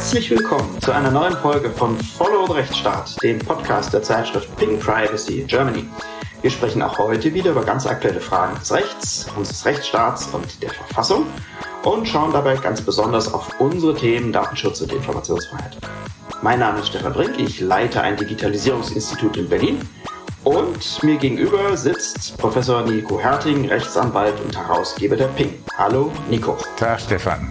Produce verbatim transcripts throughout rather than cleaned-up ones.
Herzlich willkommen zu einer neuen Folge von Follow the Rechtsstaat, dem Podcast der Zeitschrift Ping Privacy Germany. Wir sprechen auch heute wieder über ganz aktuelle Fragen des Rechts, unseres Rechtsstaats und der Verfassung und schauen dabei ganz besonders auf unsere Themen Datenschutz und Informationsfreiheit. Mein Name ist Stefan Brink, ich leite ein Digitalisierungsinstitut in Berlin und mir gegenüber sitzt Professor Nico Herting, Rechtsanwalt und Herausgeber der Ping. Hallo Nico. Tag Stefan.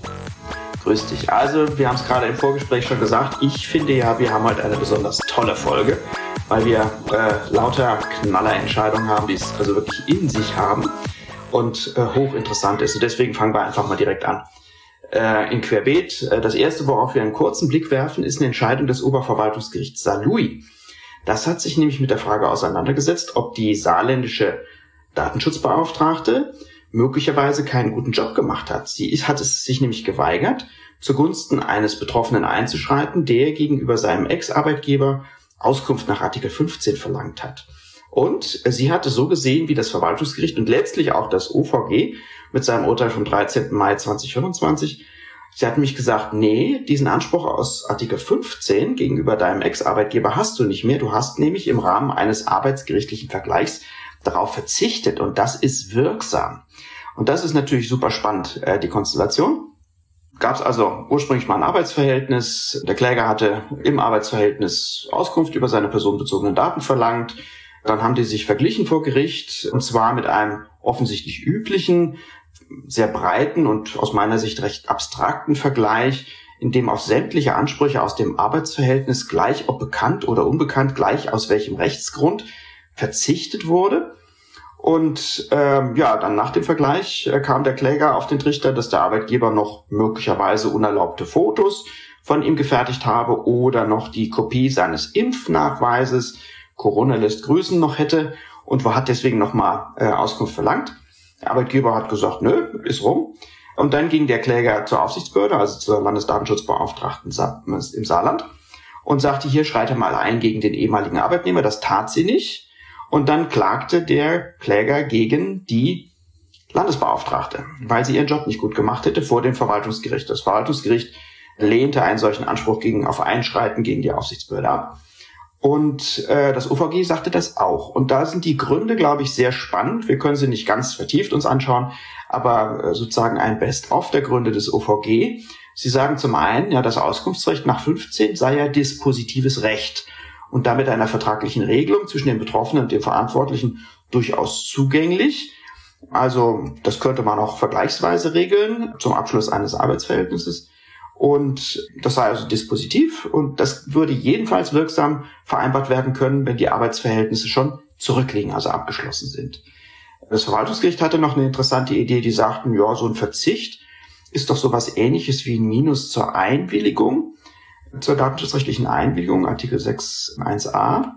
Grüß dich. Also, wir haben es gerade im Vorgespräch schon gesagt, ich finde ja, wir haben heute eine besonders tolle Folge, weil wir äh, lauter Knallerentscheidungen haben, die es also wirklich in sich haben und äh, hochinteressant ist. Und deswegen fangen wir einfach mal direkt an. Äh, in Querbeet, äh, das erste, worauf wir einen kurzen Blick werfen, ist eine Entscheidung des Oberverwaltungsgerichts Saarlouis. Das hat sich nämlich mit der Frage auseinandergesetzt, ob die saarländische Datenschutzbeauftragte möglicherweise keinen guten Job gemacht hat. Sie hat es sich nämlich geweigert, zugunsten eines Betroffenen einzuschreiten, der gegenüber seinem Ex-Arbeitgeber Auskunft nach Artikel fünfzehn verlangt hat. Und sie hatte so gesehen, wie das Verwaltungsgericht und letztlich auch das O V G mit seinem Urteil vom dreizehnten Mai zweitausendfünfundzwanzig, sie hat nämlich gesagt, nee, diesen Anspruch aus Artikel fünfzehn gegenüber deinem Ex-Arbeitgeber hast du nicht mehr. Du hast nämlich im Rahmen eines arbeitsgerichtlichen Vergleichs darauf verzichtet und das ist wirksam. Und das ist natürlich super spannend, äh, die Konstellation. Gab es also ursprünglich mal ein Arbeitsverhältnis. Der Kläger hatte im Arbeitsverhältnis Auskunft über seine personenbezogenen Daten verlangt. Dann haben die sich verglichen vor Gericht und zwar mit einem offensichtlich üblichen, sehr breiten und aus meiner Sicht recht abstrakten Vergleich, in dem auf sämtliche Ansprüche aus dem Arbeitsverhältnis, gleich ob bekannt oder unbekannt, gleich aus welchem Rechtsgrund, verzichtet wurde. Und ähm, ja, dann nach dem Vergleich äh, kam der Kläger auf den Trichter, dass der Arbeitgeber noch möglicherweise unerlaubte Fotos von ihm gefertigt habe oder noch die Kopie seines Impfnachweises, Corona lässt grüßen, noch hätte und hat deswegen nochmal äh, Auskunft verlangt. Der Arbeitgeber hat gesagt, nö, ist rum. Und dann ging der Kläger zur Aufsichtsbehörde, also zur Landesdatenschutzbeauftragten im Saarland und sagte, hier schreite mal ein gegen den ehemaligen Arbeitnehmer. Das tat sie nicht. Und dann klagte der Kläger gegen die Landesbeauftragte, weil sie ihren Job nicht gut gemacht hätte vor dem Verwaltungsgericht. Das Verwaltungsgericht lehnte einen solchen Anspruch gegen auf Einschreiten gegen die Aufsichtsbehörde ab. Und äh, das O V G sagte das auch. Und da sind die Gründe, glaube ich, sehr spannend. Wir können sie nicht ganz vertieft uns anschauen, aber äh, sozusagen ein Best-of der Gründe des O V G. Sie sagen zum einen, ja, das Auskunftsrecht nach fünfzehn sei ja dispositives Recht und damit einer vertraglichen Regelung zwischen dem Betroffenen und dem Verantwortlichen durchaus zugänglich. Also das könnte man auch vergleichsweise regeln zum Abschluss eines Arbeitsverhältnisses. Und das sei also dispositiv und das würde jedenfalls wirksam vereinbart werden können, wenn die Arbeitsverhältnisse schon zurückliegen, also abgeschlossen sind. Das Verwaltungsgericht hatte noch eine interessante Idee, die sagten, ja, so ein Verzicht ist doch sowas Ähnliches wie ein Minus zur Einwilligung, zur datenschutzrechtlichen Einwilligung, Artikel sechs Punkt eins a.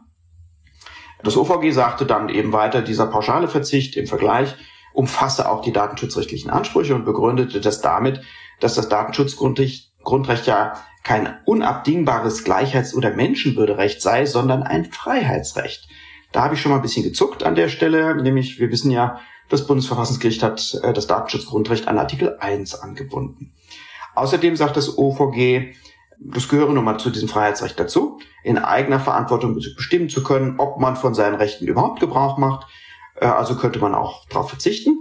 Das O V G sagte dann eben weiter, dieser pauschale Verzicht im Vergleich umfasse auch die datenschutzrechtlichen Ansprüche und begründete das damit, dass das Datenschutzgrundrecht Grundrecht ja kein unabdingbares Gleichheits- oder Menschenwürderecht sei, sondern ein Freiheitsrecht. Da habe ich schon mal ein bisschen gezuckt an der Stelle, nämlich wir wissen ja, das Bundesverfassungsgericht hat das Datenschutzgrundrecht an Artikel eins angebunden. Außerdem sagt das O V G, das gehöre nun mal zu diesem Freiheitsrecht dazu, in eigener Verantwortung bestimmen zu können, ob man von seinen Rechten überhaupt Gebrauch macht. Also könnte man auch darauf verzichten.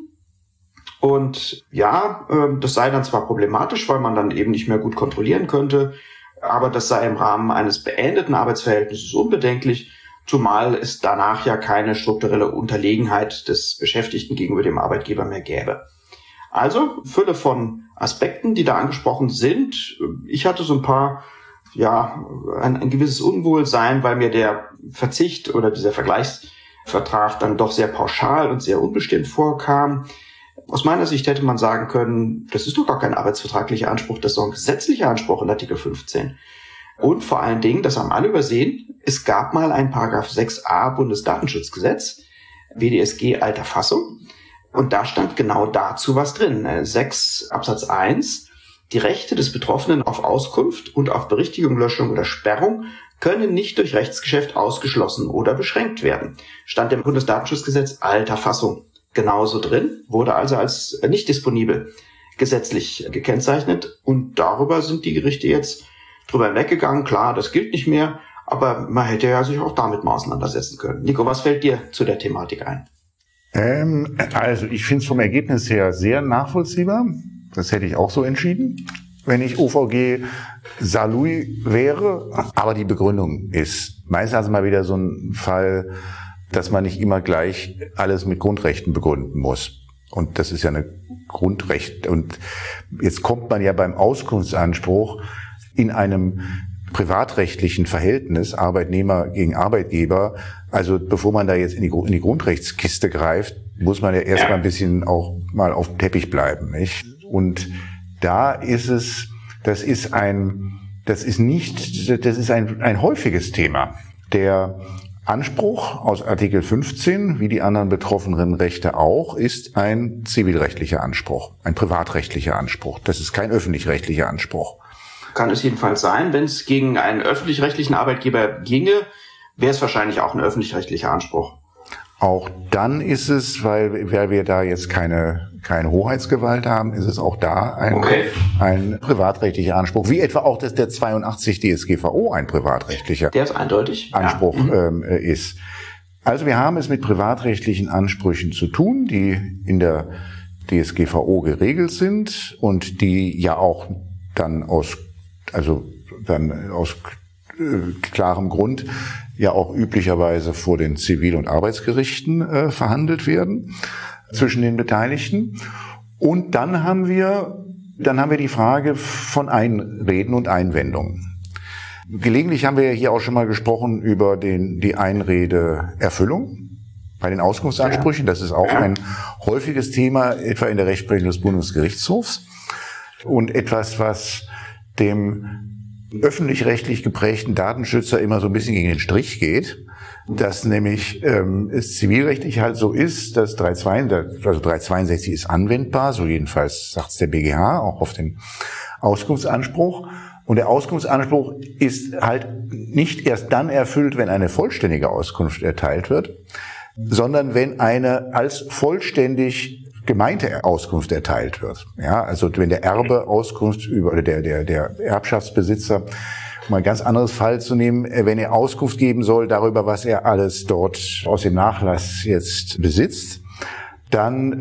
Und ja, das sei dann zwar problematisch, weil man dann eben nicht mehr gut kontrollieren könnte, aber das sei im Rahmen eines beendeten Arbeitsverhältnisses unbedenklich, zumal es danach ja keine strukturelle Unterlegenheit des Beschäftigten gegenüber dem Arbeitgeber mehr gäbe. Also Fülle von Aspekten, die da angesprochen sind. Ich hatte so ein paar, ja, ein, ein gewisses Unwohlsein, weil mir der Verzicht oder dieser Vergleichsvertrag dann doch sehr pauschal und sehr unbestimmt vorkam. Aus meiner Sicht hätte man sagen können, das ist doch gar kein arbeitsvertraglicher Anspruch, das ist doch ein gesetzlicher Anspruch in Artikel fünfzehn. Und vor allen Dingen, das haben alle übersehen, es gab mal ein Paragraph sechs a Bundesdatenschutzgesetz, B D S G alter Fassung, und da stand genau dazu was drin. sechs Absatz eins, die Rechte des Betroffenen auf Auskunft und auf Berichtigung, Löschung oder Sperrung können nicht durch Rechtsgeschäft ausgeschlossen oder beschränkt werden. Stand im Bundesdatenschutzgesetz alter Fassung genauso drin, wurde also als nicht disponibel gesetzlich gekennzeichnet. Und darüber sind die Gerichte jetzt drüber hinweggegangen. Klar, das gilt nicht mehr, aber man hätte ja sich auch damit mal auseinandersetzen können. Nico, was fällt dir zu der Thematik ein? Ähm, also ich finde es vom Ergebnis her sehr nachvollziehbar. Das hätte ich auch so entschieden, wenn ich O V G Saarlouis wäre. Aber die Begründung ist meistens also mal wieder so ein Fall, dass man nicht immer gleich alles mit Grundrechten begründen muss. Und das ist ja eine Grundrecht. Und jetzt kommt man ja beim Auskunftsanspruch in einem privatrechtlichen Verhältnis, Arbeitnehmer gegen Arbeitgeber. Also bevor man da jetzt in die, in die Grundrechtskiste greift, muss man ja erstmal ein bisschen auch mal auf dem Teppich bleiben, nicht? Und da ist es, das ist ein, das ist nicht, das ist ein, ein häufiges Thema. Der Anspruch aus Artikel fünfzehn, wie die anderen betroffenen Rechte auch, ist ein zivilrechtlicher Anspruch, ein privatrechtlicher Anspruch. Das ist kein öffentlich-rechtlicher Anspruch. Kann es jedenfalls sein. Wenn es gegen einen öffentlich-rechtlichen Arbeitgeber ginge, wäre es wahrscheinlich auch ein öffentlich-rechtlicher Anspruch. Auch dann ist es, weil, weil wir da jetzt keine, keine Hoheitsgewalt haben, ist es auch da ein, okay. ein privatrechtlicher Anspruch, wie etwa auch das der zweiundachtzig D S G V O ein privatrechtlicher der ist eindeutig. Anspruch Ja. ähm, ist. Also wir haben es mit privatrechtlichen Ansprüchen zu tun, die in der D S G V O geregelt sind und die ja auch dann aus also dann aus äh, klarem Grund ja auch üblicherweise vor den Zivil- und Arbeitsgerichten äh, verhandelt werden zwischen den Beteiligten. Und dann haben wir dann haben wir die Frage von Einreden und Einwendungen. Gelegentlich haben wir ja hier auch schon mal gesprochen über den die Einredeerfüllung bei den Auskunftsansprüchen. Das ist auch ein häufiges Thema, etwa in der Rechtsprechung des Bundesgerichtshofs und etwas, was dem öffentlich-rechtlich geprägten Datenschützer immer so ein bisschen gegen den Strich geht, dass nämlich ähm, es zivilrechtlich halt so ist, dass dreihundertzweiundsechzig, also dreihundertzweiundsechzig ist anwendbar, so jedenfalls sagt es der B G H, auch auf den Auskunftsanspruch. Und der Auskunftsanspruch ist halt nicht erst dann erfüllt, wenn eine vollständige Auskunft erteilt wird, sondern wenn eine als vollständig gemeinte Auskunft erteilt wird. Ja, also wenn der Erbe Auskunft über, oder der, der, der Erbschaftsbesitzer, um mal ein ganz anderes Fall zu nehmen, wenn er Auskunft geben soll darüber, was er alles dort aus dem Nachlass jetzt besitzt, dann,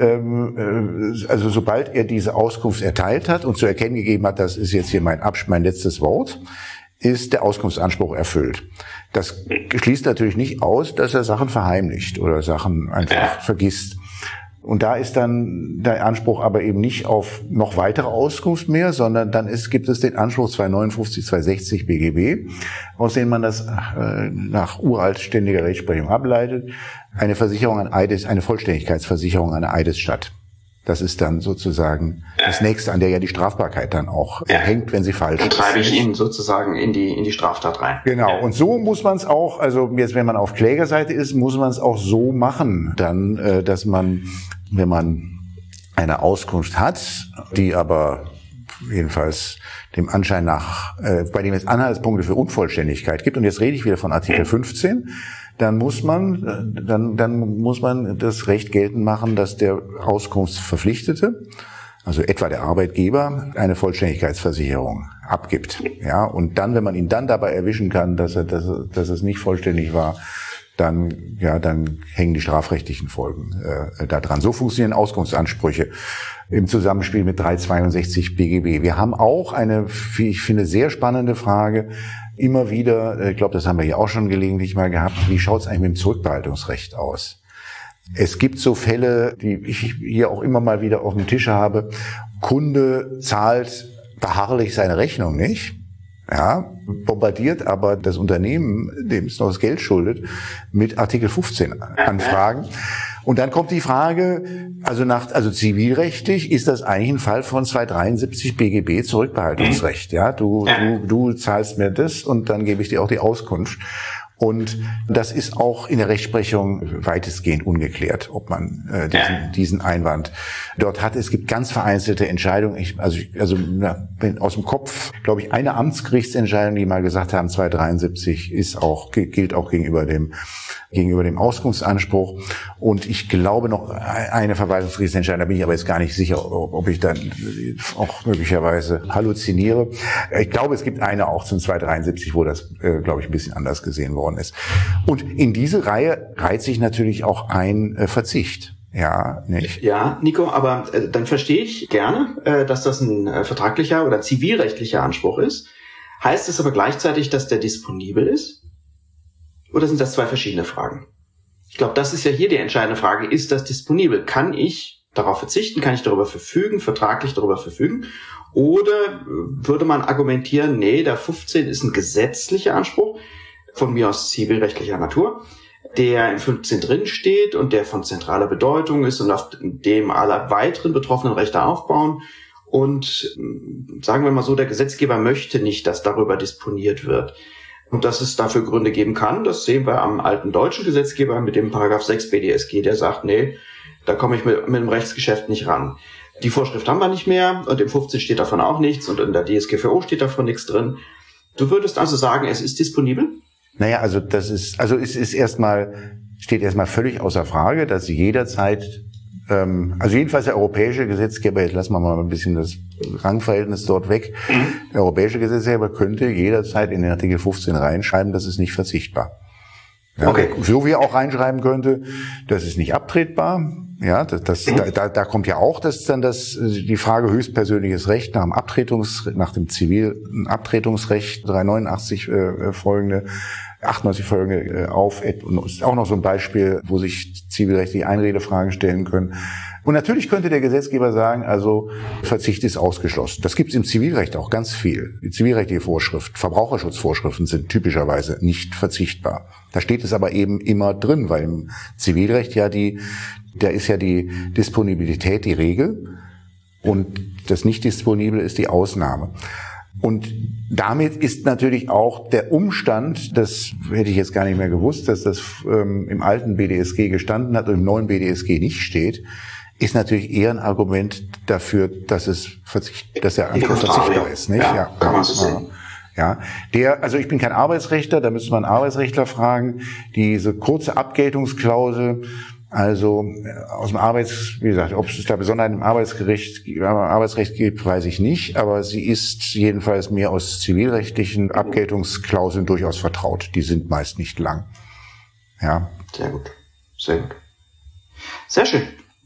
ähm, also sobald er diese Auskunft erteilt hat und zu erkennen gegeben hat, das ist jetzt hier mein Absch- mein letztes Wort, ist der Auskunftsanspruch erfüllt. Das schließt natürlich nicht aus, dass er Sachen verheimlicht oder Sachen einfach vergisst. Und da ist dann der Anspruch aber eben nicht auf noch weitere Auskunft mehr, sondern dann ist, gibt es den Anspruch zweihundertneunundfünfzig, zweihundertsechzig B G B, aus dem man das äh, nach uralt ständiger Rechtsprechung ableitet, eine Versicherung an Eides, eine Vollständigkeitsversicherung an der Eidesstatt. Das ist dann sozusagen das Nächste, an der ja die Strafbarkeit dann auch ja. hängt, wenn sie falsch ist. Dann treibe ich ihn sozusagen in die in die Straftat rein. Genau. Ja. Und so muss man es auch, also jetzt, wenn man auf Klägerseite ist, muss man es auch so machen, dann, äh, dass man, wenn man eine Auskunft hat, die aber jedenfalls dem Anschein nach, äh, bei dem es Anhaltspunkte für Unvollständigkeit gibt, und jetzt rede ich wieder von Artikel fünfzehn, dann muss man, dann, dann muss man das Recht geltend machen, dass der Auskunftsverpflichtete, also etwa der Arbeitgeber, eine Vollständigkeitsversicherung abgibt. Ja, und dann, wenn man ihn dann dabei erwischen kann, dass er, dass, er, dass es nicht vollständig war, dann, ja, dann hängen die strafrechtlichen Folgen äh, da dran. So funktionieren Auskunftsansprüche im Zusammenspiel mit dreihundertzweiundsechzig B G B. Wir haben auch eine, wie ich finde, sehr spannende Frage immer wieder, ich glaube, das haben wir hier auch schon gelegentlich mal gehabt, wie schaut es eigentlich mit dem Zurückbehaltungsrecht aus? Es gibt so Fälle, die ich hier auch immer mal wieder auf dem Tisch habe. Kunde zahlt beharrlich seine Rechnung nicht, ja, bombardiert aber das Unternehmen, dem es noch das Geld schuldet, mit Artikel fünfzehn Anfragen. Und dann kommt die Frage, also nach, also zivilrechtlich ist das eigentlich ein Fall von zweihundertdreiundsiebzig B G B Zurückbehaltungsrecht. Ja, du, du, du zahlst mir das und dann gebe ich dir auch die Auskunft. Und das ist auch in der Rechtsprechung weitestgehend ungeklärt, ob man äh, diesen, diesen Einwand Dort hat es gibt ganz vereinzelte Entscheidungen. Ich, also ich, also na, aus dem Kopf, glaube ich, eine Amtsgerichtsentscheidung, die mal gesagt haben, zweihundertdreiundsiebzig ist auch gilt auch gegenüber dem gegenüber dem Auskunftsanspruch. Und ich glaube noch eine Verwaltungsgerichtsentscheidung, da bin ich aber jetzt gar nicht sicher, ob ich dann auch möglicherweise halluziniere. Ich glaube, es gibt eine auch zum zweihundertdreiundsiebzig, wo das, äh, glaube ich, ein bisschen anders gesehen worden ist. Und in diese Reihe reiht sich natürlich auch ein äh, Verzicht. Ja, nicht? Ja, Nico, aber äh, dann verstehe ich gerne, äh, dass das ein äh, vertraglicher oder zivilrechtlicher Anspruch ist. Heißt es aber gleichzeitig, dass der disponibel ist? Oder sind das zwei verschiedene Fragen? Ich glaube, das ist ja hier die entscheidende Frage. Ist das disponibel? Kann ich darauf verzichten? Kann ich darüber verfügen, vertraglich darüber verfügen? Oder würde man argumentieren, nee, der fünfzehn ist ein gesetzlicher Anspruch, von mir aus zivilrechtlicher Natur, der im fünfzehn drin steht und der von zentraler Bedeutung ist und auf dem alle weiteren betroffenen Rechte aufbauen. Und sagen wir mal so, der Gesetzgeber möchte nicht, dass darüber disponiert wird. Und dass es dafür Gründe geben kann, das sehen wir am alten deutschen Gesetzgeber mit dem Paragraph sechs B D S G, der sagt, nee, da komme ich mit, mit dem Rechtsgeschäft nicht ran. Die Vorschrift haben wir nicht mehr und im fünfzehn steht davon auch nichts und in der D S G V O steht davon nichts drin. Du würdest also sagen, es ist disponibel? Naja, also das ist, also es ist erstmal, steht erstmal völlig außer Frage, dass sie jederzeit, ähm, also jedenfalls der europäische Gesetzgeber, jetzt lassen wir mal ein bisschen das Rangverhältnis dort weg, mhm. der europäische Gesetzgeber könnte jederzeit in den Artikel fünfzehn reinschreiben, das ist nicht verzichtbar. Ja, okay. So wie er auch reinschreiben könnte, das ist nicht abtretbar. Ja, das, das, mhm. da, da kommt ja auch das dann das die Frage höchstpersönliches Recht nach dem Abtretungs nach dem zivilen Abtretungsrecht dreihundertneunundachtzig äh, folgende achtundneunzig folgende äh, auf und ist auch noch so ein Beispiel, wo sich zivilrechtliche Einredefragen stellen können. Und natürlich könnte der Gesetzgeber sagen, also Verzicht ist ausgeschlossen. Das gibt es im Zivilrecht auch ganz viel. Die zivilrechtliche Vorschrift, Verbraucherschutzvorschriften sind typischerweise nicht verzichtbar. Da steht es aber eben immer drin, weil im Zivilrecht ja die, da ist ja die Disponibilität die Regel und das Nicht-Disponible ist die Ausnahme. Und damit ist natürlich auch der Umstand, das hätte ich jetzt gar nicht mehr gewusst, dass das ähm, im alten B D S G gestanden hat und im neuen B D S G nicht steht, ist natürlich eher ein Argument dafür, dass es verzicht, dass der Anspruch verzichtbar ist, nicht? Ja, ja, kann man so sehen. Ja, der, also ich bin kein Arbeitsrechtler, da müsste man einen Arbeitsrechtler fragen. Diese kurze Abgeltungsklausel, also aus dem Arbeits, wie gesagt, ob es da Besonderheiten im Arbeitsgericht, im Arbeitsrecht gibt, weiß ich nicht, aber sie ist jedenfalls mir aus zivilrechtlichen Abgeltungsklauseln durchaus vertraut. Die sind meist nicht lang. Ja. Sehr gut, sehr gut. Sehr schön.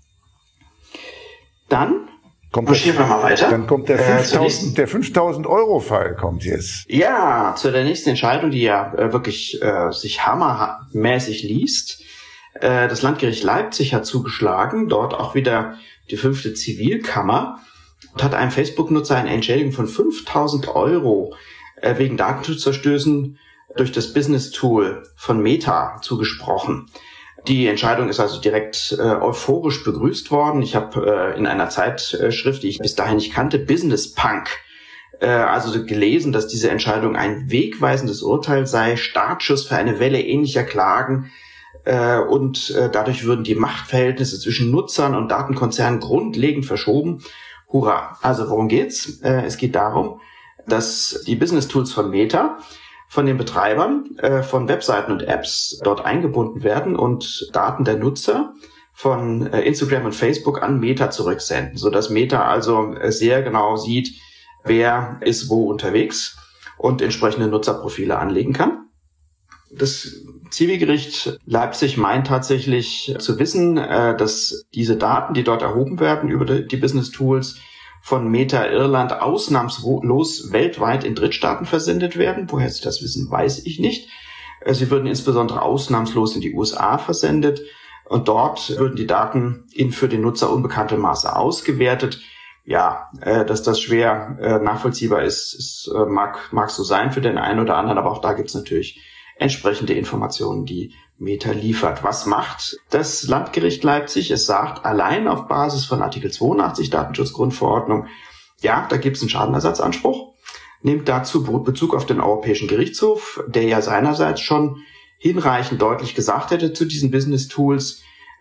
Dann kommt marschieren wir mal weiter. Dann kommt der fünftausend, äh, der fünftausend Euro Fall kommt jetzt. Ja, zu der nächsten Entscheidung, die ja äh, wirklich äh, sich hammermäßig liest. Äh, das Landgericht Leipzig hat zugeschlagen, dort auch wieder die fünfte Zivilkammer und hat einem Facebook-Nutzer eine Entschädigung von fünftausend Euro äh, wegen Datenschutzverstößen durch das Business-Tool von Meta zugesprochen. Die Entscheidung ist also direkt äh, euphorisch begrüßt worden. Ich habe äh, in einer Zeitschrift, die ich bis dahin nicht kannte, Business Punk, äh, also gelesen, dass diese Entscheidung ein wegweisendes Urteil sei, Startschuss für eine Welle ähnlicher Klagen äh, und äh, dadurch würden die Machtverhältnisse zwischen Nutzern und Datenkonzernen grundlegend verschoben. Hurra! Also worum geht's? Äh, es geht darum, dass die Business Tools von Meta von den Betreibern äh, von Webseiten und Apps dort eingebunden werden und Daten der Nutzer von äh, Instagram und Facebook an Meta zurücksenden, sodass Meta also äh, sehr genau sieht, wer ist wo unterwegs und entsprechende Nutzerprofile anlegen kann. Das Zivilgericht Leipzig meint tatsächlich zu wissen, äh, dass diese Daten, die dort erhoben werden über die, die Business Tools, von Meta Irland ausnahmslos weltweit in Drittstaaten versendet werden. Woher sie das wissen, weiß ich nicht. Sie würden insbesondere ausnahmslos in die U S A versendet und dort würden die Daten in für den Nutzer unbekanntem Maße ausgewertet. Ja, dass das schwer nachvollziehbar ist, ist mag, mag so sein für den einen oder anderen, aber auch da gibt es natürlich entsprechende Informationen, die Meta liefert. Was macht das Landgericht Leipzig? Es sagt, allein auf Basis von Artikel zweiundachtzig Datenschutzgrundverordnung, ja, da gibt es einen Schadenersatzanspruch, nimmt dazu Bezug auf den Europäischen Gerichtshof, der ja seinerseits schon hinreichend deutlich gesagt hätte zu diesen Business Tools,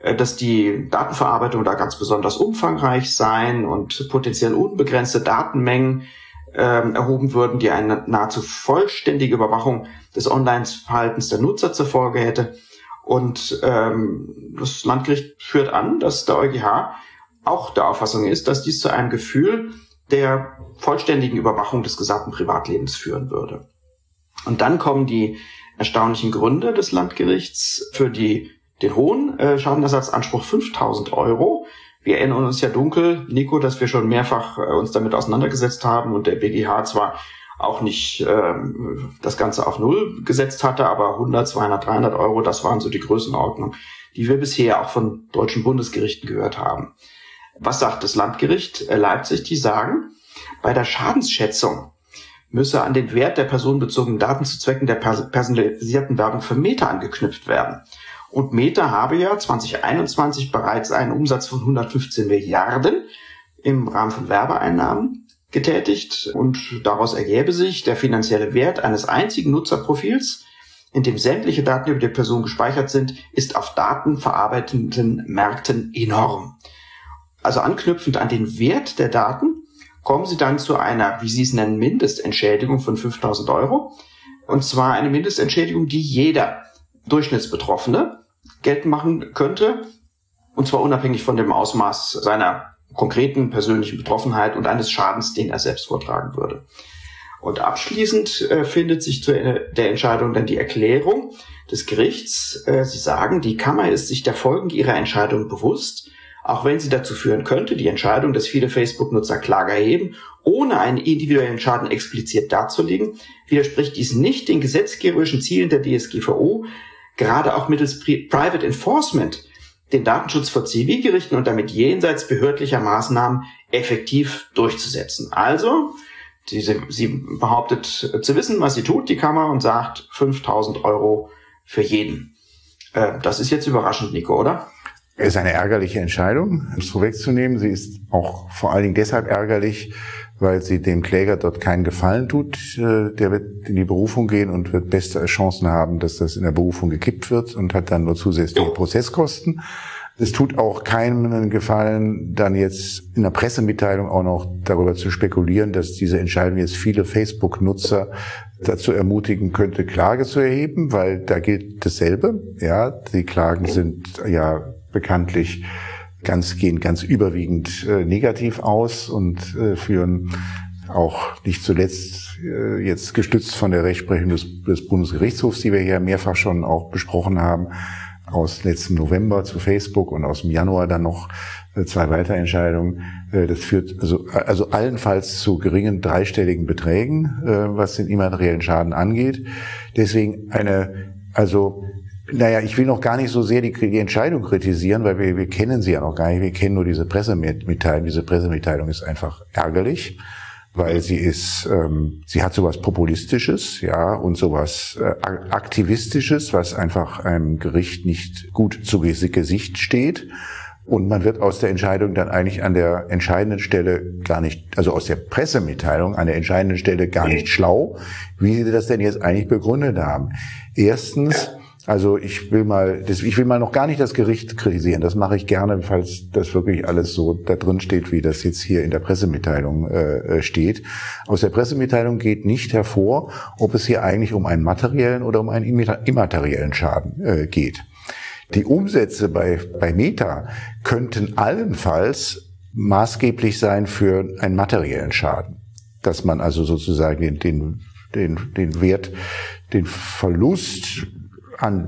dass die Datenverarbeitung da ganz besonders umfangreich seien und potenziell unbegrenzte Datenmengen äh, erhoben würden, die eine nahezu vollständige Überwachung des Online-Verhaltens der Nutzer zur Folge hätte. Und ähm, das Landgericht führt an, dass der EuGH auch der Auffassung ist, dass dies zu einem Gefühl der vollständigen Überwachung des gesamten Privatlebens führen würde. Und dann kommen die erstaunlichen Gründe des Landgerichts für die, den hohen äh, Schadenersatzanspruch fünftausend Euro. Wir erinnern uns ja dunkel, Nico, dass wir schon mehrfach äh, uns damit auseinandergesetzt haben und der BGH zwar auch nicht äh, das Ganze auf Null gesetzt hatte, aber hundert, zweihundert, dreihundert Euro, das waren so die Größenordnung, die wir bisher auch von deutschen Bundesgerichten gehört haben. Was sagt das Landgericht Leipzig? Die sagen, bei der Schadensschätzung müsse an den Wert der personenbezogenen Daten zu Zwecken der personalisierten Werbung für Meta angeknüpft werden. Und Meta habe ja zwanzig einundzwanzig bereits einen Umsatz von hundertfünfzehn Milliarden im Rahmen von Werbeeinnahmen getätigt. Und daraus ergäbe sich, der finanzielle Wert eines einzigen Nutzerprofils, in dem sämtliche Daten über die Person gespeichert sind, ist auf datenverarbeitenden Märkten enorm. Also anknüpfend an den Wert der Daten kommen Sie dann zu einer, wie Sie es nennen, Mindestentschädigung von fünftausend Euro. Und zwar eine Mindestentschädigung, die jeder Durchschnittsbetroffene geltend machen könnte. Und zwar unabhängig von dem Ausmaß seiner konkreten persönlichen Betroffenheit und eines Schadens, den er selbst vortragen würde. Und abschließend äh, findet sich zu der Entscheidung dann die Erklärung des Gerichts. Äh, Sie sagen, die Kammer ist sich der Folgen ihrer Entscheidung bewusst, auch wenn sie dazu führen könnte, die Entscheidung, dass viele Facebook-Nutzer Klage erheben, ohne einen individuellen Schaden explizit darzulegen, widerspricht dies nicht den gesetzgeberischen Zielen der D S G V O, gerade auch mittels Private Enforcement den Datenschutz vor Zivilgerichten und damit jenseits behördlicher Maßnahmen effektiv durchzusetzen. Also, sie, sie behauptet zu wissen, was sie tut, die Kammer, und sagt fünftausend Euro für jeden. Äh, das ist jetzt überraschend, Nico, oder? Es ist eine ärgerliche Entscheidung, um es vorwegzunehmen. Sie ist auch vor allen Dingen deshalb ärgerlich, weil sie dem Kläger dort keinen Gefallen tut. Der wird in die Berufung gehen und wird beste Chancen haben, dass das in der Berufung gekippt wird und hat dann nur zusätzliche Prozesskosten. Es tut auch keinem einen Gefallen, dann jetzt in der Pressemitteilung auch noch darüber zu spekulieren, dass diese Entscheidung jetzt viele Facebook-Nutzer dazu ermutigen könnte, Klage zu erheben, weil da gilt dasselbe. Ja, die Klagen sind ja bekanntlich ganz, gehen ganz überwiegend äh, negativ aus und äh, führen auch nicht zuletzt äh, jetzt gestützt von der Rechtsprechung des, des Bundesgerichtshofs, die wir hier mehrfach schon auch besprochen haben, aus letztem November zu Facebook und aus dem Januar dann noch äh, zwei weitere Entscheidungen. Äh, das führt also, also allenfalls zu geringen dreistelligen Beträgen, äh, was den immateriellen Schaden angeht. Deswegen eine, also Naja, ich will noch gar nicht so sehr die, die Entscheidung kritisieren, weil wir, wir kennen sie ja noch gar nicht. Wir kennen nur diese Pressemitteilung. Diese Pressemitteilung ist einfach ärgerlich, weil sie ist, ähm, sie hat sowas Populistisches, ja, und sowas äh, Aktivistisches, was einfach einem Gericht nicht gut zu Gesicht steht. Und man wird aus der Entscheidung dann eigentlich an der entscheidenden Stelle gar nicht, also aus der Pressemitteilung an der entscheidenden Stelle gar nicht schlau, wie sie das denn jetzt eigentlich begründet haben. Erstens, also ich will mal, das, ich will mal noch gar nicht das Gericht kritisieren. Das mache ich gerne, falls das wirklich alles so da drin steht, wie das jetzt hier in der Pressemitteilung äh, steht. Aus der Pressemitteilung geht nicht hervor, ob es hier eigentlich um einen materiellen oder um einen immateriellen Schaden äh, geht. Die Umsätze bei, bei Meta könnten allenfalls maßgeblich sein für einen materiellen Schaden. Dass man also sozusagen den, den, den, den Wert, den Verlust an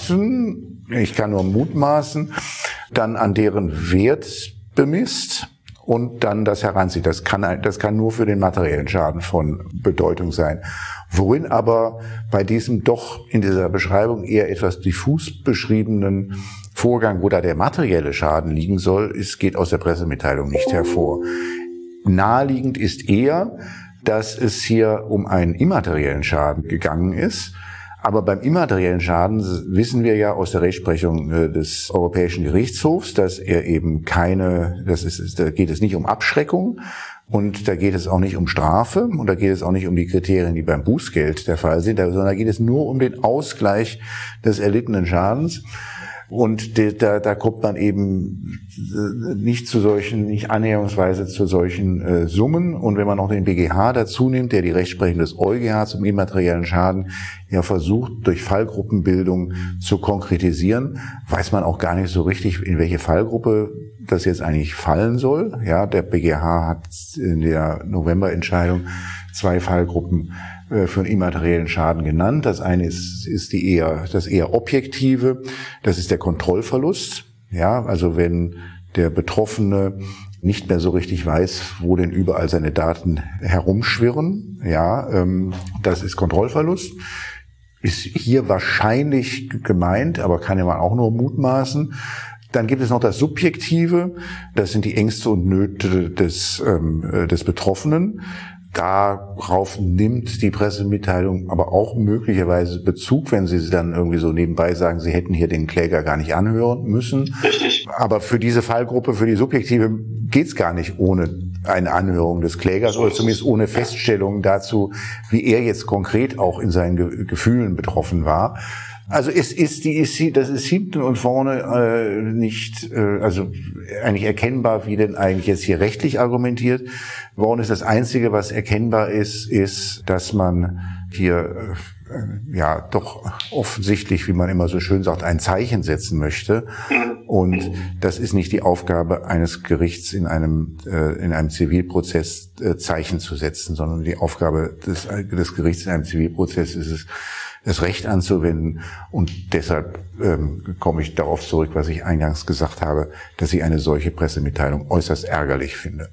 Daten, ich kann nur mutmaßen, dann an deren Wert bemisst und dann das heranzieht. Das kann, das kann nur für den materiellen Schaden von Bedeutung sein. Worin aber bei diesem doch in dieser Beschreibung eher etwas diffus beschriebenen Vorgang, wo da der materielle Schaden liegen soll, es geht aus der Pressemitteilung nicht hervor. Naheliegend ist eher, dass es hier um einen immateriellen Schaden gegangen ist. Aber beim immateriellen Schaden wissen wir ja aus der Rechtsprechung des Europäischen Gerichtshofs, dass er eben keine, das ist, da geht es nicht um Abschreckung und da geht es auch nicht um Strafe und da geht es auch nicht um die Kriterien, die beim Bußgeld der Fall sind, sondern da geht es nur um den Ausgleich des erlittenen Schadens. Und de, da, da kommt man eben nicht zu solchen, nicht annäherungsweise zu solchen äh, Summen. Und wenn man noch den B G H dazu nimmt, der die Rechtsprechung des EuGH zum immateriellen Schaden ja versucht, durch Fallgruppenbildung zu konkretisieren, weiß man auch gar nicht so richtig, in welche Fallgruppe das jetzt eigentlich fallen soll. Ja, der B G H hat in der Novemberentscheidung zwei Fallgruppen für einen immateriellen Schaden genannt. Das eine ist, ist die eher, das eher objektive. Das ist der Kontrollverlust. Ja, also wenn der Betroffene nicht mehr so richtig weiß, wo denn überall seine Daten herumschwirren. Ja, ähm, das ist Kontrollverlust. Ist hier wahrscheinlich gemeint, aber kann ja man auch nur mutmaßen. Dann gibt es noch das Subjektive. Das sind die Ängste und Nöte des, ähm, des Betroffenen. Darauf nimmt die Pressemitteilung aber auch möglicherweise Bezug, wenn Sie dann irgendwie so nebenbei sagen, Sie hätten hier den Kläger gar nicht anhören müssen. Richtig. Aber für diese Fallgruppe, für die Subjektive, geht's gar nicht ohne eine Anhörung des Klägers oder zumindest ohne Feststellung dazu, wie er jetzt konkret auch in seinen Ge- Gefühlen betroffen war. Also es ist die ist das ist hinten und vorne äh, nicht äh, also eigentlich erkennbar, wie denn eigentlich jetzt hier rechtlich argumentiert worden ist. Das Einzige, was erkennbar ist, ist, dass man hier äh, ja doch offensichtlich, wie man immer so schön sagt, ein Zeichen setzen möchte. Und das ist nicht die Aufgabe eines Gerichts in einem äh, in einem Zivilprozess äh, Zeichen zu setzen, sondern die Aufgabe des des Gerichts in einem Zivilprozess ist es, das Recht anzuwenden. Und deshalb ähm, komme ich darauf zurück, was ich eingangs gesagt habe, dass ich eine solche Pressemitteilung äußerst ärgerlich finde.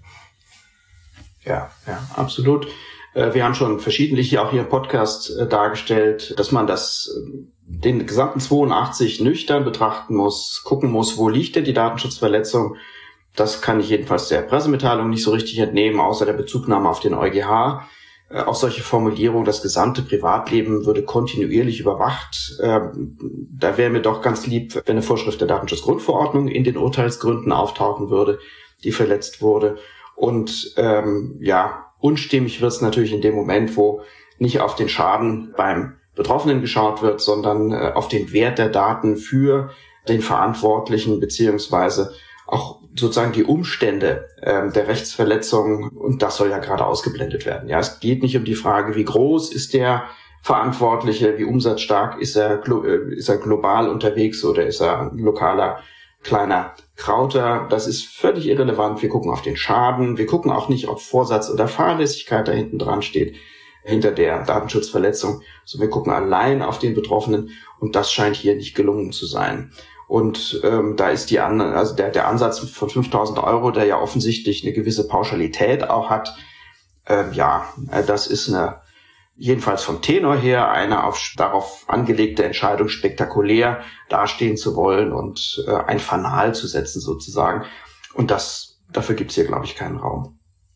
Ja, ja, absolut. Äh, wir haben schon verschiedentlich auch hier im Podcast äh, dargestellt, dass man das äh, den gesamten zweiundachtzig nüchtern betrachten muss, gucken muss, wo liegt denn die Datenschutzverletzung. Das kann ich jedenfalls der Pressemitteilung nicht so richtig entnehmen, außer der Bezugnahme auf den EuGH. Auch solche Formulierungen, das gesamte Privatleben würde kontinuierlich überwacht. Ähm, da wäre mir doch ganz lieb, wenn eine Vorschrift der Datenschutzgrundverordnung in den Urteilsgründen auftauchen würde, die verletzt wurde. Und ähm, ja, unstimmig wird es natürlich in dem Moment, wo nicht auf den Schaden beim Betroffenen geschaut wird, sondern äh, auf den Wert der Daten für den Verantwortlichen beziehungsweise auch sozusagen die Umstände ähm, der Rechtsverletzung, und das soll ja gerade ausgeblendet werden. Ja, es geht nicht um die Frage, wie groß ist der Verantwortliche, wie umsatzstark ist er, glo- äh, ist er global unterwegs oder ist er ein lokaler kleiner Krauter. Das ist völlig irrelevant. Wir gucken auf den Schaden. Wir gucken auch nicht, ob Vorsatz oder Fahrlässigkeit da hinten dran steht, hinter der Datenschutzverletzung, sondern wir gucken allein auf den Betroffenen, und das scheint hier nicht gelungen zu sein. Und ähm, da ist die An- also der, der Ansatz von fünftausend Euro, der ja offensichtlich eine gewisse Pauschalität auch hat, ähm, ja, äh, das ist eine, jedenfalls vom Tenor her, eine auf, darauf angelegte Entscheidung, spektakulär dastehen zu wollen und äh, ein Fanal zu setzen sozusagen. Und das, dafür gibt's hier, glaube ich, keinen Raum.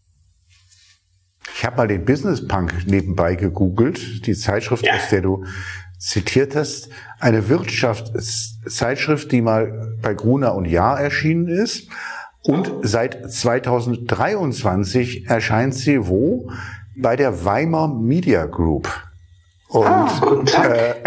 Ich habe mal den Business Punk nebenbei gegoogelt, die Zeitschrift, ja. aus der du zitiert hast, eine Wirtschaftszeitschrift, die mal bei Gruner und Jahr erschienen ist, und seit zweitausenddreiundzwanzig erscheint sie wo? Bei der Weimar Media Group. Und, ah, guten Tag. Äh,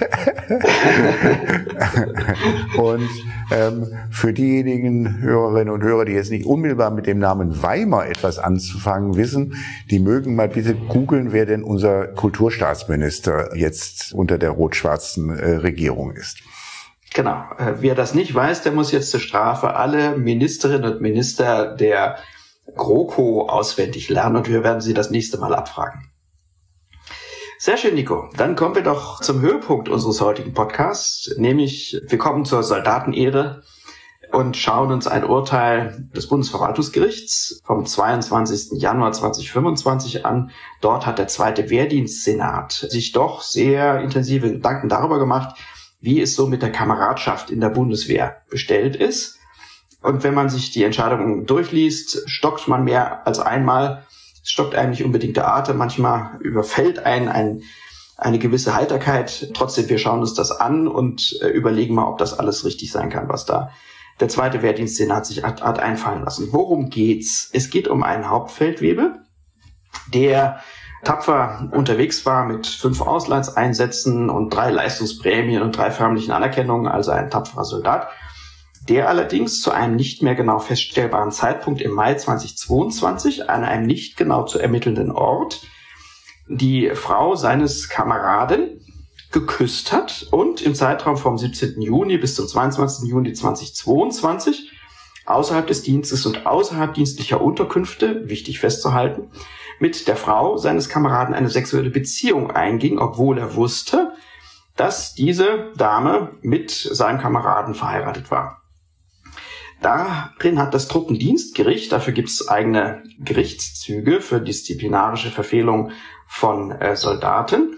und ähm, für diejenigen Hörerinnen und Hörer, die jetzt nicht unmittelbar mit dem Namen Weimar etwas anzufangen wissen, die mögen mal bitte googeln, wer denn unser Kulturstaatsminister jetzt unter der rot-schwarzen äh, Regierung ist. Genau. Äh, wer das nicht weiß, der muss jetzt zur Strafe alle Ministerinnen und Minister der GroKo auswendig lernen, und wir werden sie das nächste Mal abfragen. Sehr schön, Nico. Dann kommen wir doch zum Höhepunkt unseres heutigen Podcasts, nämlich wir kommen zur Soldatenehre und schauen uns ein Urteil des Bundesverwaltungsgerichts vom zweiundzwanzigsten Januar zweitausendfünfundzwanzig an. Dort hat der zweite Wehrdienstsenat sich doch sehr intensive Gedanken darüber gemacht, wie es so mit der Kameradschaft in der Bundeswehr bestellt ist. Und wenn man sich die Entscheidungen durchliest, stockt man mehr als einmal. Es stockt einem nicht unbedingt der Atem. Manchmal überfällt einen ein, eine gewisse Heiterkeit. Trotzdem, wir schauen uns das an und äh, überlegen mal, ob das alles richtig sein kann, was da der zweite Wehrdienstsenat sich hat, hat einfallen lassen. Worum geht's? Es geht um einen Hauptfeldwebel, der tapfer unterwegs war mit fünf Auslandseinsätzen und drei Leistungsprämien und drei förmlichen Anerkennungen, also ein tapferer Soldat, der allerdings zu einem nicht mehr genau feststellbaren Zeitpunkt im Mai zweitausendzweiundzwanzig an einem nicht genau zu ermittelnden Ort die Frau seines Kameraden geküsst hat und im Zeitraum vom siebzehnten Juni bis zum zweiundzwanzigsten Juni zweitausendzweiundzwanzig außerhalb des Dienstes und außerhalb dienstlicher Unterkünfte, wichtig festzuhalten, mit der Frau seines Kameraden eine sexuelle Beziehung einging, obwohl er wusste, dass diese Dame mit seinem Kameraden verheiratet war. Darin hat das Truppendienstgericht, dafür gibt es eigene Gerichtszüge für disziplinarische Verfehlung von äh, Soldaten,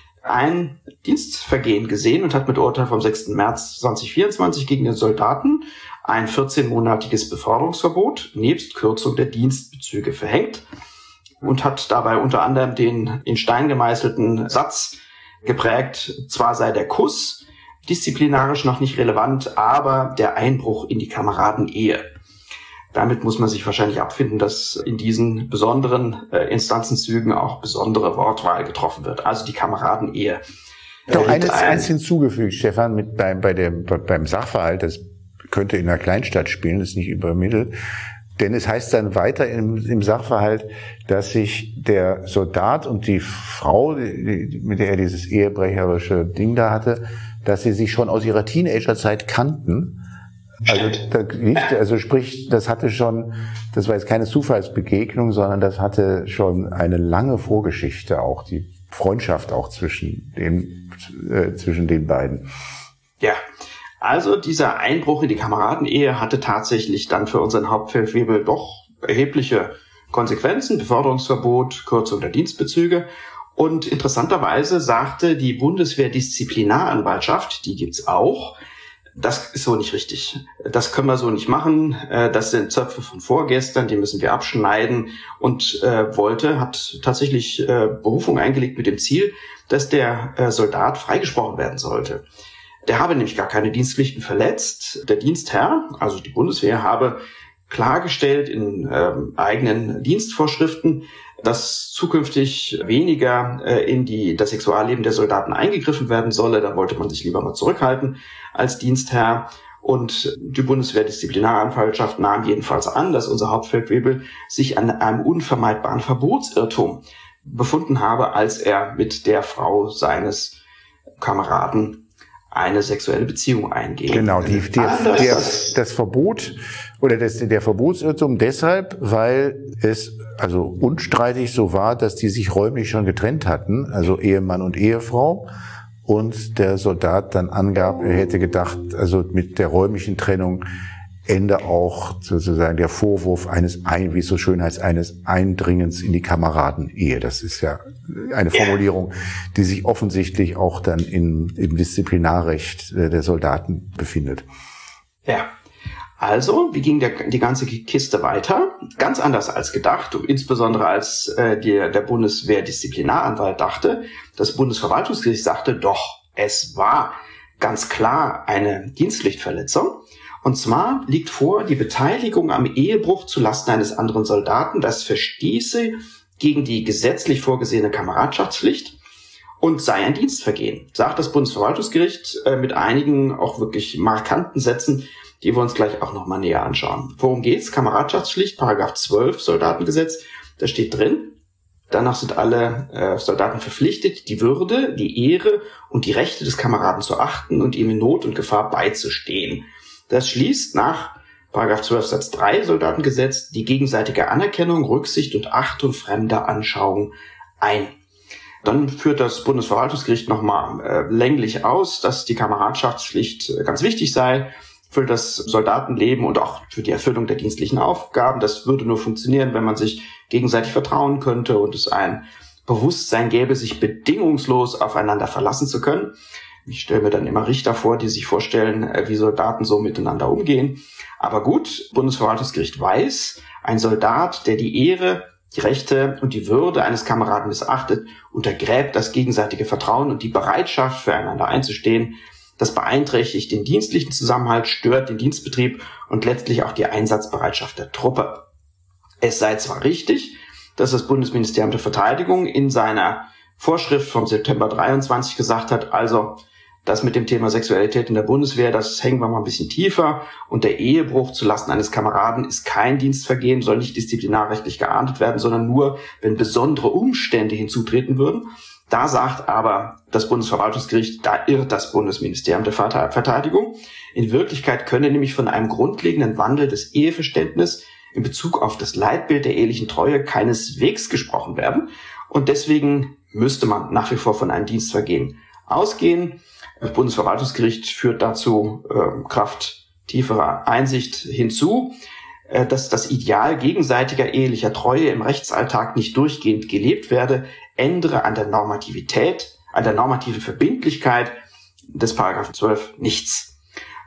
ein Dienstvergehen gesehen und hat mit Urteil vom sechsten März zweitausendvierundzwanzig gegen den Soldaten ein vierzehnmonatiges Beförderungsverbot nebst Kürzung der Dienstbezüge verhängt und hat dabei unter anderem den in Stein gemeißelten Satz geprägt, zwar sei der Kuss disziplinarisch noch nicht relevant, aber der Einbruch in die Kameradenehe. Damit muss man sich wahrscheinlich abfinden, dass in diesen besonderen äh, Instanzenzügen auch besondere Wortwahl getroffen wird. Also die Kameradenehe. Doch eines, ein eins hinzugefügt, Stefan, mit beim, bei dem, beim Sachverhalt, das könnte in einer Kleinstadt spielen, ist nicht übermittelt. Denn es heißt dann weiter im, im Sachverhalt, dass sich der Soldat und die Frau, die, mit der er dieses ehebrecherische Ding da hatte, dass sie sich schon aus ihrer Teenagerzeit kannten. Also, da, nicht, also sprich, das hatte schon, das war jetzt keine Zufallsbegegnung, sondern das hatte schon eine lange Vorgeschichte, auch die Freundschaft auch zwischen den, äh, zwischen den beiden. Ja. Also dieser Einbruch in die Kameradenehe hatte tatsächlich dann für unseren Hauptfeldwebel doch erhebliche Konsequenzen, Beförderungsverbot, Kürzung der Dienstbezüge. Und interessanterweise sagte die Bundeswehr-Disziplinaranwaltschaft, die gibt's auch, das ist so nicht richtig. Das können wir so nicht machen. Das sind Zöpfe von vorgestern, die müssen wir abschneiden. Und äh, wollte, hat tatsächlich äh, Berufung eingelegt mit dem Ziel, dass der äh, Soldat freigesprochen werden sollte. Der habe nämlich gar keine Dienstpflichten verletzt. Der Dienstherr, also die Bundeswehr, habe klargestellt in ähm, eigenen Dienstvorschriften, dass zukünftig weniger äh, in die, das Sexualleben der Soldaten eingegriffen werden solle. Da wollte man sich lieber mal zurückhalten als Dienstherr. Und die Bundeswehr-Disziplinaranwaltschaft nahm jedenfalls an, dass unser Hauptfeldwebel sich an einem unvermeidbaren Verbotsirrtum befunden habe, als er mit der Frau seines Kameraden eine sexuelle Beziehung eingehen. Genau, die, die, der, das Verbot oder das, der Verbotsirrtum deshalb, weil es also unstreitig so war, dass die sich räumlich schon getrennt hatten, also Ehemann und Ehefrau, und der Soldat dann angab, er hätte gedacht, also mit der räumlichen Trennung ende auch sozusagen der Vorwurf eines, wie es so schön heißt, eines Eindringens in die Kameradenehe. Das ist ja eine Formulierung, die sich offensichtlich auch dann in, im Disziplinarrecht der Soldaten befindet. Ja, also, wie ging der, die ganze Kiste weiter? Ganz anders als gedacht, und insbesondere als äh, der, der Bundeswehr-Disziplinaranwalt dachte. Das Bundesverwaltungsgericht sagte, doch, es war ganz klar eine Dienstpflichtverletzung. Und zwar liegt vor die Beteiligung am Ehebruch zulasten eines anderen Soldaten, das verstieße gegen die gesetzlich vorgesehene Kameradschaftspflicht und sei ein Dienstvergehen, sagt das Bundesverwaltungsgericht äh, mit einigen auch wirklich markanten Sätzen, die wir uns gleich auch nochmal näher anschauen. Worum geht's? Kameradschaftspflicht, Paragraph zwölf Soldatengesetz, da steht drin, danach sind alle äh, Soldaten verpflichtet, die Würde, die Ehre und die Rechte des Kameraden zu achten und ihm in Not und Gefahr beizustehen. Das schließt nach Paragraph zwölf Satz drei Soldatengesetz die gegenseitige Anerkennung, Rücksicht und Achtung fremder Anschauung ein. Dann führt das Bundesverwaltungsgericht nochmal äh, länglich aus, dass die Kameradschaftspflicht äh, ganz wichtig sei für das Soldatenleben und auch für die Erfüllung der dienstlichen Aufgaben. Das würde nur funktionieren, wenn man sich gegenseitig vertrauen könnte und es ein Bewusstsein gäbe, sich bedingungslos aufeinander verlassen zu können. Ich stelle mir dann immer Richter vor, die sich vorstellen, wie Soldaten so miteinander umgehen. Aber gut, Bundesverwaltungsgericht weiß, ein Soldat, der die Ehre, die Rechte und die Würde eines Kameraden missachtet, untergräbt das gegenseitige Vertrauen und die Bereitschaft, füreinander einzustehen. Das beeinträchtigt den dienstlichen Zusammenhalt, stört den Dienstbetrieb und letztlich auch die Einsatzbereitschaft der Truppe. Es sei zwar richtig, dass das Bundesministerium der Verteidigung in seiner Vorschrift vom September dreiundzwanzig gesagt hat, also das mit dem Thema Sexualität in der Bundeswehr, das hängen wir mal ein bisschen tiefer. Und der Ehebruch zulasten eines Kameraden ist kein Dienstvergehen, soll nicht disziplinarrechtlich geahndet werden, sondern nur, wenn besondere Umstände hinzutreten würden. Da sagt aber das Bundesverwaltungsgericht, da irrt das Bundesministerium der Verteidigung. In Wirklichkeit könne nämlich von einem grundlegenden Wandel des Eheverständnisses in Bezug auf das Leitbild der ehelichen Treue keineswegs gesprochen werden. Und deswegen müsste man nach wie vor von einem Dienstvergehen ausgehen. Das Bundesverwaltungsgericht führt dazu äh, Kraft tieferer Einsicht hinzu, äh, dass das Ideal gegenseitiger ehelicher Treue im Rechtsalltag nicht durchgehend gelebt werde, ändere an der Normativität, an der normativen Verbindlichkeit des Paragraphen zwölf nichts.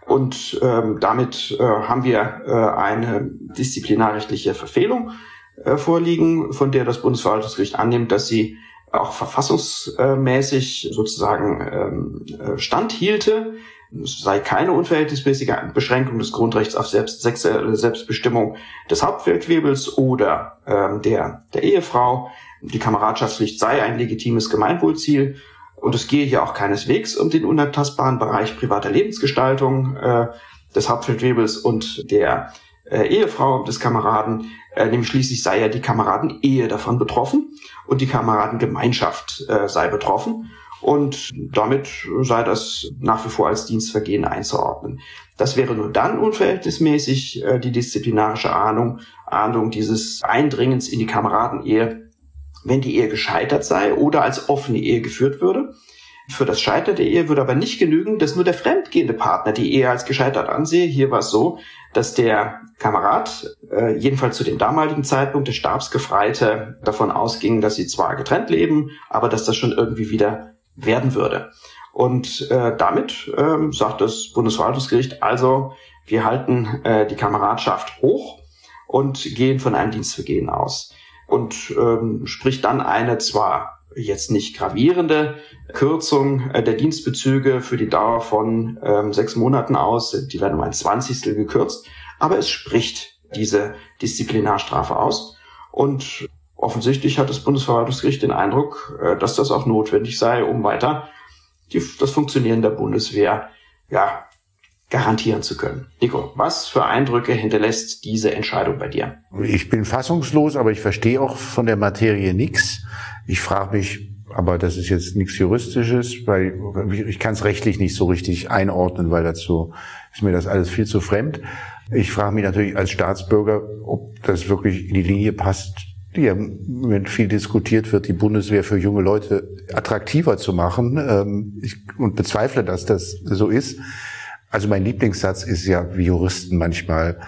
Und ähm, damit äh, haben wir äh, eine disziplinarrechtliche Verfehlung äh, vorliegen, von der das Bundesverwaltungsgericht annimmt, dass sie auch verfassungsmäßig sozusagen ähm, standhielte. Es sei keine unverhältnismäßige Beschränkung des Grundrechts auf Selbst, sexuelle Selbstbestimmung des Hauptfeldwebels oder ähm, der, der Ehefrau. Die Kameradschaftspflicht sei ein legitimes Gemeinwohlziel. Und es gehe hier auch keineswegs um den unantastbaren Bereich privater Lebensgestaltung äh, des Hauptfeldwebels und der äh, Ehefrau des Kameraden. Äh, nämlich schließlich sei ja die Kameradenehe davon betroffen und die Kameradengemeinschaft äh, sei betroffen. Und damit sei das nach wie vor als Dienstvergehen einzuordnen. Das wäre nur dann unverhältnismäßig äh, die disziplinarische Ahndung, Ahndung dieses Eindringens in die Kameradenehe, wenn die Ehe gescheitert sei oder als offene Ehe geführt würde. Für das Scheitern der Ehe würde aber nicht genügen, dass nur der fremdgehende Partner die Ehe als gescheitert ansehe. Hier war es so, dass der Kamerad, äh, jedenfalls zu dem damaligen Zeitpunkt, der Stabsgefreite, davon ausging, dass sie zwar getrennt leben, aber dass das schon irgendwie wieder werden würde. Und äh, damit ähm, sagt das Bundesverwaltungsgericht, also wir halten äh, die Kameradschaft hoch und gehen von einem Dienstvergehen aus. Und ähm, spricht dann eine zwar jetzt nicht gravierende Kürzung äh, der Dienstbezüge für die Dauer von ähm, sechs Monaten aus, die werden um ein Zwanzigstel gekürzt, aber es spricht diese Disziplinarstrafe aus. Und offensichtlich hat das Bundesverwaltungsgericht den Eindruck, äh, dass das auch notwendig sei, um weiter die, das Funktionieren der Bundeswehr ja, garantieren zu können. Nico, was für Eindrücke hinterlässt diese Entscheidung bei dir? Ich bin fassungslos, aber ich verstehe auch von der Materie nichts. Ich frage mich, aber das ist jetzt nichts Juristisches, weil ich kann es rechtlich nicht so richtig einordnen, weil dazu ist mir das alles viel zu fremd. Ich frage mich natürlich als Staatsbürger, ob das wirklich in die Linie passt, die ja viel diskutiert wird, die Bundeswehr für junge Leute attraktiver zu machen. Ich, und bezweifle, dass das so ist. Also mein Lieblingssatz ist ja, wie Juristen manchmal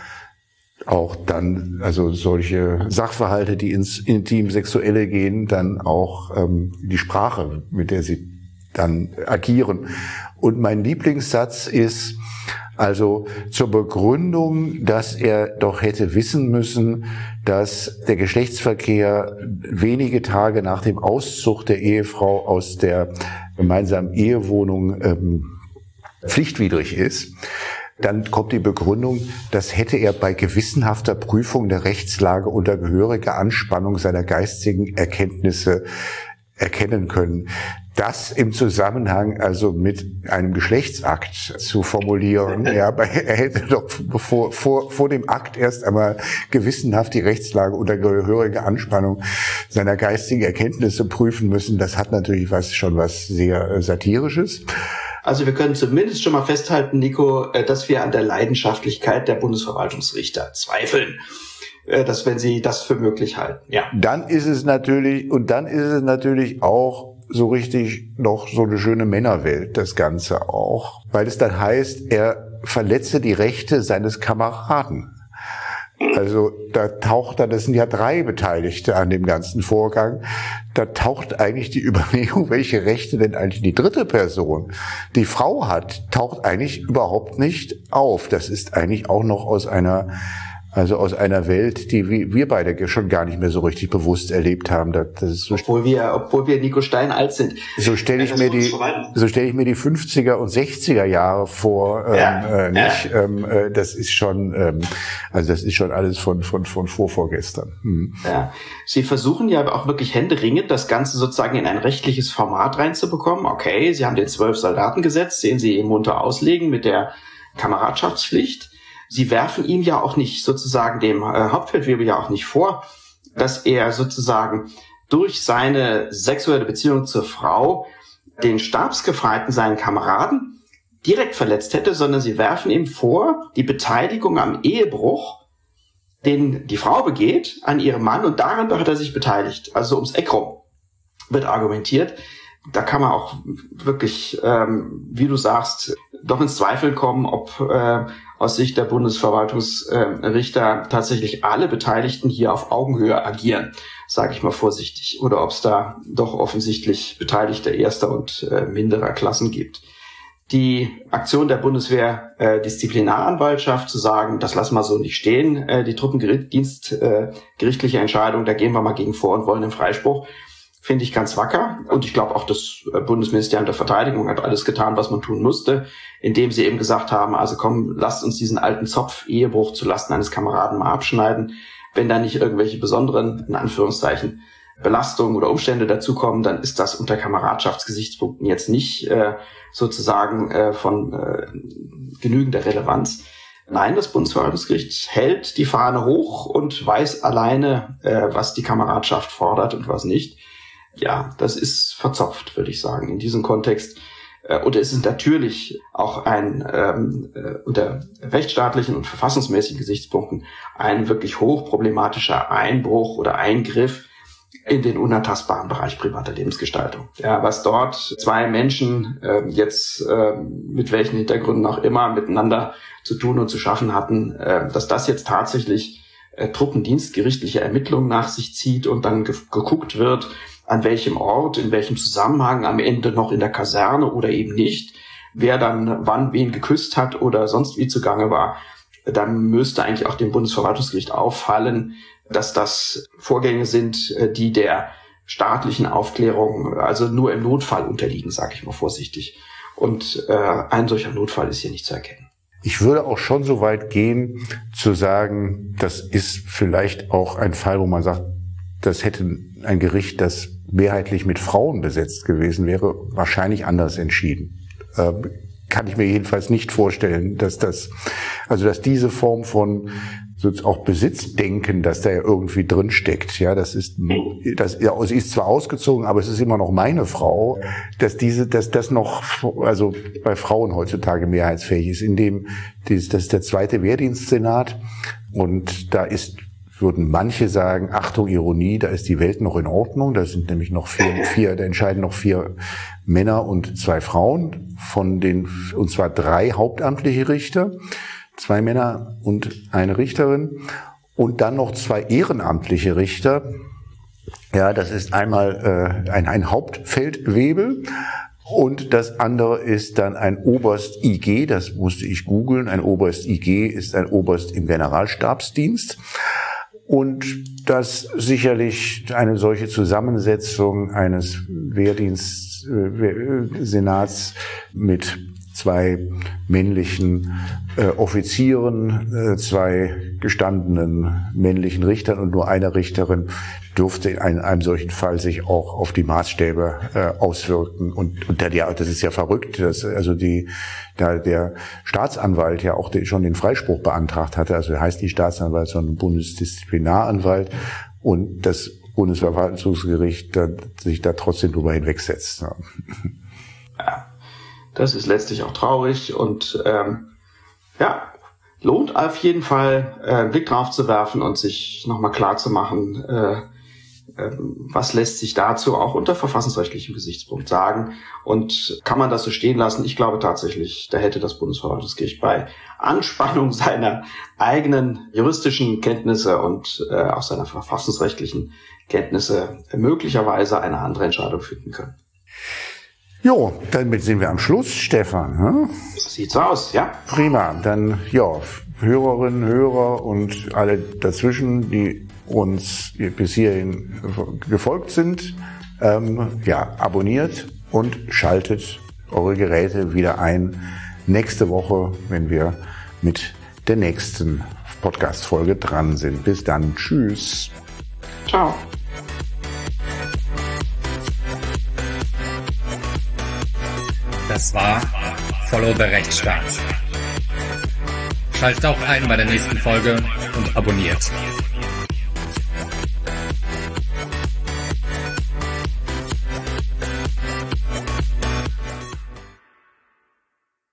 auch dann, also solche Sachverhalte, die ins Intim-Sexuelle gehen, dann auch ähm, die Sprache, mit der sie dann agieren. Und mein Lieblingssatz ist also zur Begründung, dass er doch hätte wissen müssen, dass der Geschlechtsverkehr wenige Tage nach dem Auszug der Ehefrau aus der gemeinsamen Ehewohnung ähm, pflichtwidrig ist. Dann kommt die Begründung, das hätte er bei gewissenhafter Prüfung der Rechtslage unter gehöriger Anspannung seiner geistigen Erkenntnisse erkennen können. Das im Zusammenhang also mit einem Geschlechtsakt zu formulieren, ja, er hätte doch vor, vor, vor dem Akt erst einmal gewissenhaft die Rechtslage unter gehöriger Anspannung seiner geistigen Erkenntnisse prüfen müssen. Das hat natürlich was, schon was sehr Satirisches. Also wir können zumindest schon mal festhalten, Nico, dass wir an der Leidenschaftlichkeit der Bundesverwaltungsrichter zweifeln, dass wenn sie das für möglich halten. Ja. Dann ist es natürlich, und dann ist es natürlich auch so richtig noch so eine schöne Männerwelt, das Ganze auch, weil es dann heißt, er verletze die Rechte seines Kameraden. Also da taucht dann, das sind ja drei Beteiligte an dem ganzen Vorgang, da taucht eigentlich die Überlegung, welche Rechte denn eigentlich die dritte Person, die Frau hat, taucht eigentlich überhaupt nicht auf. Das ist eigentlich auch noch aus einer Also aus einer Welt, die wir beide schon gar nicht mehr so richtig bewusst erlebt haben. Das ist so, obwohl wir, obwohl wir Nico Stein alt sind. So stelle ich mir die, so stelle ich mir die fünfziger und sechziger Jahre vor. Ähm, ja, äh, nicht. Ja. Ähm, äh, das ist schon, ähm, also das ist schon alles von von von vorvorgestern. Hm. Ja. Sie versuchen ja auch wirklich händeringend, das Ganze sozusagen in ein rechtliches Format reinzubekommen. Okay, Sie haben den Zwölf-Soldaten-Gesetz, den Sie munter auslegen mit der Kameradschaftspflicht. Sie werfen ihm ja auch nicht, sozusagen dem äh, Hauptfeldwebel ja auch nicht vor, dass er sozusagen durch seine sexuelle Beziehung zur Frau den Stabsgefreiten, seinen Kameraden, direkt verletzt hätte, sondern sie werfen ihm vor, die Beteiligung am Ehebruch, den die Frau begeht, an ihrem Mann, und daran hat er sich beteiligt. Also ums Eck rum wird argumentiert. Da kann man auch wirklich, ähm, wie du sagst, doch ins Zweifeln kommen, ob äh, aus Sicht der Bundesverwaltungsrichter äh, tatsächlich alle Beteiligten hier auf Augenhöhe agieren, sage ich mal vorsichtig, oder ob es da doch offensichtlich Beteiligte erster und äh, minderer Klassen gibt. Die Aktion der Bundeswehr äh, Disziplinaranwaltschaft zu sagen, das lassen wir so nicht stehen, äh, die Truppendienst, äh, gerichtliche Entscheidung, da gehen wir mal gegen vor und wollen den Freispruch, finde ich ganz wacker. Und ich glaube auch, das Bundesministerium der Verteidigung hat alles getan, was man tun musste, indem sie eben gesagt haben, also komm, lasst uns diesen alten Zopf Ehebruch zulasten eines Kameraden mal abschneiden. Wenn da nicht irgendwelche besonderen, in Anführungszeichen, Belastungen oder Umstände dazukommen, dann ist das unter Kameradschaftsgesichtspunkten jetzt nicht äh, sozusagen äh, von äh, genügender Relevanz. Nein, das Bundesverwaltungsgericht hält die Fahne hoch und weiß alleine, äh, was die Kameradschaft fordert und was nicht. Ja, das ist verzopft, würde ich sagen, in diesem Kontext. Und es ist natürlich auch ein ähm, unter rechtsstaatlichen und verfassungsmäßigen Gesichtspunkten ein wirklich hochproblematischer Einbruch oder Eingriff in den unantastbaren Bereich privater Lebensgestaltung. Ja, was dort zwei Menschen äh, jetzt äh, mit welchen Hintergründen auch immer miteinander zu tun und zu schaffen hatten, äh, dass das jetzt tatsächlich äh, truppendienstgerichtliche Ermittlungen nach sich zieht und dann ge- geguckt wird, an welchem Ort, in welchem Zusammenhang, am Ende noch in der Kaserne oder eben nicht, wer dann wann wen geküsst hat oder sonst wie zugange war, dann müsste eigentlich auch dem Bundesverwaltungsgericht auffallen, dass das Vorgänge sind, die der staatlichen Aufklärung also nur im Notfall unterliegen, sage ich mal vorsichtig. Und äh, ein solcher Notfall ist hier nicht zu erkennen. Ich würde auch schon so weit gehen, zu sagen, das ist vielleicht auch ein Fall, wo man sagt, das hätte ein Gericht, das mehrheitlich mit Frauen besetzt gewesen wäre, wahrscheinlich anders entschieden. Äh, kann ich mir jedenfalls nicht vorstellen, dass das, also dass diese Form von so auch Besitzdenken, dass da ja irgendwie drin steckt, ja, das ist, das, ja, sie ist zwar ausgezogen, aber es ist immer noch meine Frau, dass diese, dass das noch, also bei Frauen heutzutage mehrheitsfähig ist, indem das, das ist der zweite Wehrdienstsenat und da ist würden manche sagen, Achtung, Ironie, da ist die Welt noch in Ordnung. Da sind nämlich noch vier, vier, da entscheiden noch vier Männer und zwei Frauen von den, und zwar drei hauptamtliche Richter, zwei Männer und eine Richterin und dann noch zwei ehrenamtliche Richter. Ja, das ist einmal äh, ein, ein Hauptfeldwebel. Und das andere ist dann ein Oberst I G, das musste ich googeln. Ein Oberst I G ist ein Oberst im Generalstabsdienst. Und dass sicherlich eine solche Zusammensetzung eines Wehrdienstsenats mit zwei männlichen äh, Offizieren, äh, zwei gestandenen männlichen Richtern und nur einer Richterin dürfte in einem, einem solchen Fall sich auch auf die Maßstäbe äh, auswirken. Und, und der, ja, das ist ja verrückt, dass also die, da der Staatsanwalt ja auch den, schon den Freispruch beantragt hatte. Also er heißt nicht Staatsanwalt, sondern Bundesdisziplinaranwalt. Und das Bundesverwaltungsgericht da, sich da trotzdem drüber hinwegsetzt. Ja. Ja. Das ist letztlich auch traurig und ähm, ja, lohnt auf jeden Fall, äh, einen Blick drauf zu werfen und sich nochmal klar zu machen, äh, äh, was lässt sich dazu auch unter verfassungsrechtlichem Gesichtspunkt sagen und kann man das so stehen lassen? Ich glaube tatsächlich, da hätte das Bundesverwaltungsgericht bei Anspannung seiner eigenen juristischen Kenntnisse und äh, auch seiner verfassungsrechtlichen Kenntnisse möglicherweise eine andere Entscheidung finden können. Jo, damit sind wir am Schluss, Stefan. Hm? So sieht's aus, ja. Prima, dann ja, Hörerinnen, Hörer und alle dazwischen, die uns bis hierhin gefolgt sind, ähm, ja, abonniert und schaltet eure Geräte wieder ein nächste Woche, wenn wir mit der nächsten Podcast-Folge dran sind. Bis dann, tschüss. Ciao. Das war Follow the Rechtsstaat. Schaltet auch ein bei der nächsten Folge und abonniert.